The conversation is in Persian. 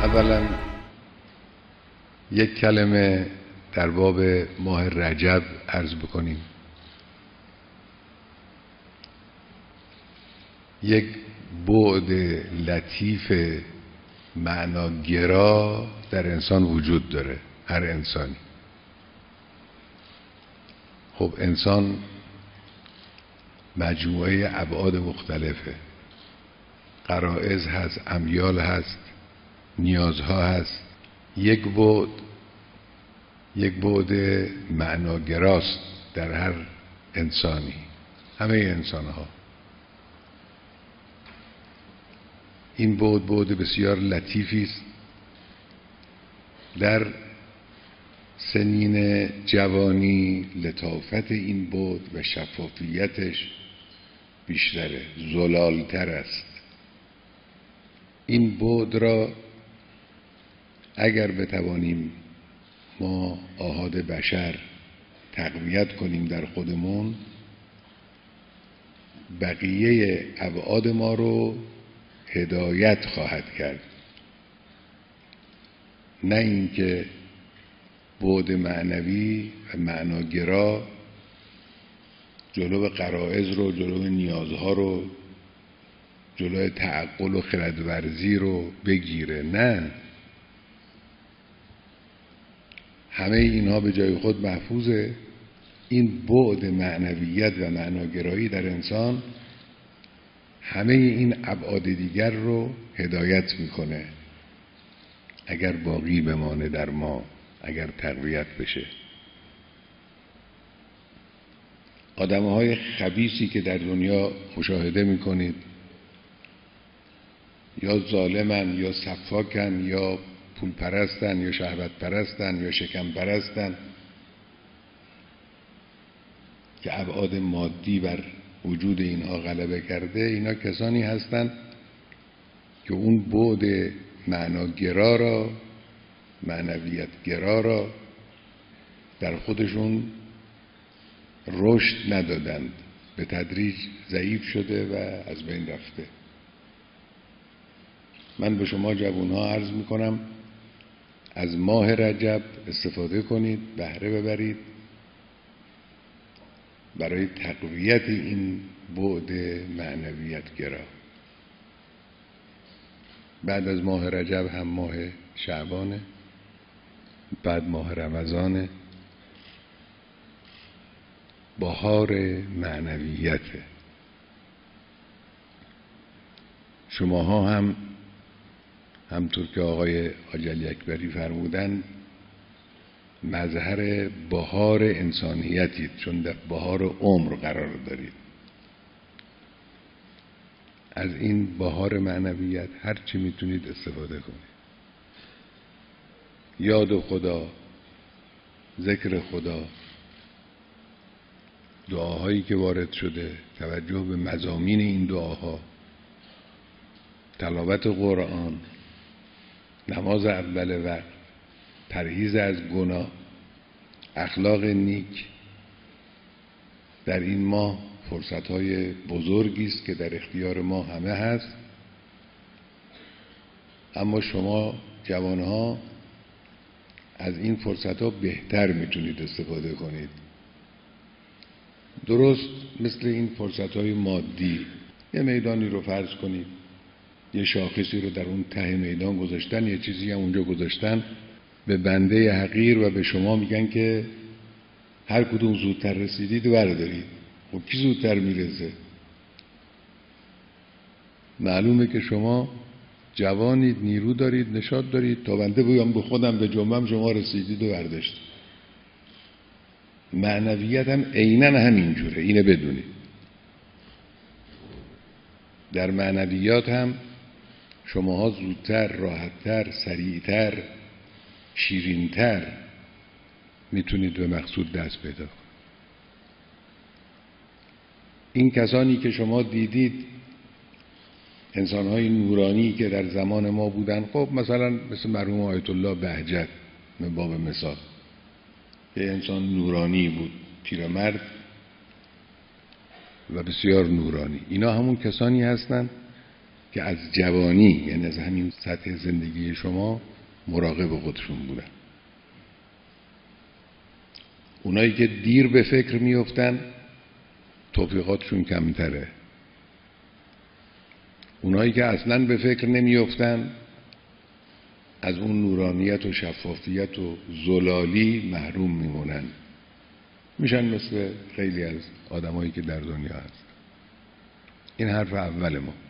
اولا یک کلمه در باب ماه رجب عرض بکنیم. یک بعد لطیف معناگرا در انسان وجود داره، هر انسانی. خب انسان مجموعه ابعاد مختلفه، غرایز هست، امیال هست، نیازها هست. یک بعد معناگراست در هر انسانی، همه انسانها. این بعد بسیار لطیفی است. در سنین جوانی لطافت این بعد و شفافیتش بیشتره، زلالتر است. این بعد را اگر بتوانیم ما آحاد بشر تقویت کنیم در خودمون، بقیه ابعاد ما رو هدایت خواهد کرد. نه اینکه بعد معنوی و معناگرا جلو غرایز رو، جلو نیازها رو، جلو تعقل و خردورزی رو بگیره. نه، همه اینها به جای خود محفوظه. این بعد معنویت و معناگرایی در انسان همه این ابعاد دیگر رو هدایت میکنه، اگر باقی بمانه در ما، اگر تقویت بشه. آدمهای خبیثی که در دنیا مشاهده میکنید، یا ظالمن یا سفاکن یا پول پرستن یا شهوت پرستن یا شکم پرستن، که ابعاد مادی بر وجود اینها غلبه کرده. اینا کسانی هستند که اون بعد معناگرا را، معنویت گرا را در خودشون رشد ندادند، به تدریج ضعیف شده و از بین رفته. من به شما جوانها عرض میکنم از ماه رجب استفاده کنید، بهره ببرید برای تقویت این بعد معنویت گرا. بعد از ماه رجب هم ماه شعبانه، بعد ماه رمضانه، بهار معنویته. شماها هم همطور که آقای حاجی علی اکبری فرمودن مظهر بهار انسانیتید، چون در بهار عمر قرار دارید. از این بهار معنویت هر چی میتونید استفاده کنید. یاد خدا، ذکر خدا، دعاهایی که وارد شده، توجه به مضامین این دعاها، تلاوت قرآن، نماز اول وقت، پرهیز از گناه، اخلاق نیک. در این ماه فرصت‌های بزرگی است که در اختیار ما همه هست، اما شما جوانها از این فرصت‌ها بهتر میتونید استفاده کنید. درست مثل این فرصت‌های مادی، یه میدانی رو فرض کنید، یه شاخصی رو در اون ته میدان گذاشتن، یه چیزی هم اونجا گذاشتن، به بنده حقیر و به شما میگن که هر کدوم زودتر رسیدید و بردارید. خب کی زودتر میرسه؟ معلومه که شما جوانید، نیرو دارید، نشاط دارید، تا بنده بگم به خودم به جنبم شما رسیدید و برداشتید. معنویت هم عیناً همینجوره، اینه بدونید. در معنویات هم شماها زودتر، راحتتر، سریعتر، شیرینتر میتونید به مقصود دست پیدا کنید. این کسانی که شما دیدید، انسانهای نورانی که در زمان ما بودن، خب مثلا مثل مرحوم آیت الله بهجت من باب مثال، یه انسان نورانی بود، پیرمرد و بسیار نورانی. اینا همون کسانی هستند که از جوانی، یعنی از همین سطح زندگی شما، مراقب خودشون بودن. اونایی که دیر به فکر میفتن توفیقاتشون کمتره. اونایی که اصلاً به فکر نمیفتن از اون نورانیت و شفافیت و زلالی محروم میمونن، میشن مثل خیلی از آدمایی که در دنیا هست. این حرف اول ما.